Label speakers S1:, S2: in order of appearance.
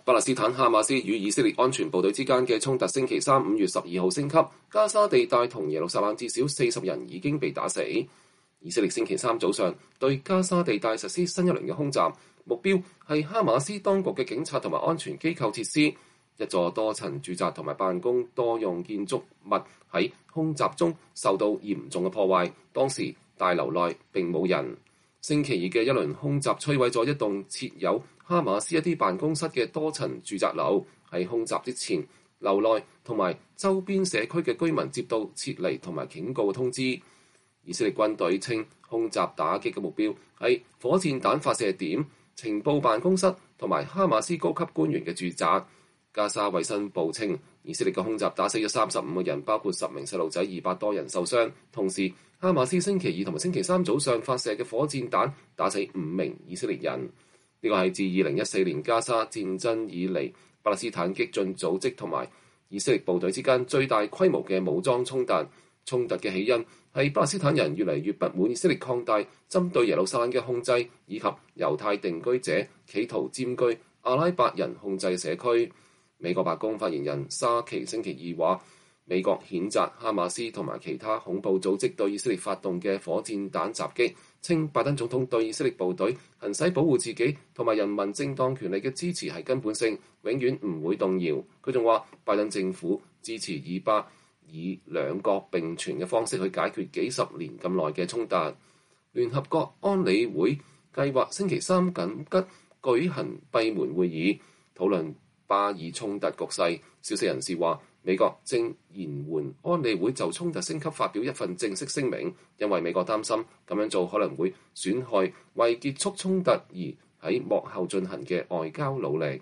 S1: 巴勒斯坦哈馬斯與以色列安全部隊之間嘅衝突星期三5月12號升級，加沙地帶同耶路撒冷至少40人已經被打死。以色列星期三早上對加沙地帶實施新一輪嘅空襲，目標係哈馬斯當局嘅警察同埋安全機構設施。一座多層住宅同埋辦公多用建築物喺空襲中受到嚴重嘅破壞，當時大樓內並冇人。星期二嘅一輪空襲摧毀咗一棟設有哈馬斯一啲辦公室嘅多層住宅樓。喺空襲之前，樓內同埋周邊社區嘅居民接到撤離同埋警告嘅通知。以色列軍隊稱空襲打擊嘅目標係火箭彈發射點、情報辦公室同埋哈馬斯高級官員嘅住宅。加沙衛生部稱，以色列嘅空襲打死咗35個人，包括10名細路仔，200多人受傷。同時，哈馬斯星期二同埋星期三早上發射嘅火箭彈打死5名以色列人。呢個係自2014年加沙戰爭以嚟，巴勒斯坦激進組織同埋以色列部隊之間最大規模嘅武裝衝突。衝突嘅起因係巴勒斯坦人越嚟越不滿以色列擴大針對耶路撒冷嘅控制，以及猶太定居者企圖佔據阿拉伯人控制社區。美國白宮發言人沙奇星期二話，美國譴責哈馬斯同埋其他恐怖組織對以色列發動嘅火箭彈襲擊，稱拜登總統對以色列部隊行使保護自己同埋人民正當權利嘅支持係根本性，永遠唔會動搖。佢仲話，拜登政府支持以巴以兩國並存嘅方式去解決幾十年咁耐嘅衝突。聯合國安理會計劃星期三緊急舉行閉門會議，討論巴以衝突局勢。消息人士話，美國正延緩安理會就衝突升級發表一份正式聲明，因為美國擔心咁樣做可能會損害為結束衝突而喺幕後進行嘅外交努力。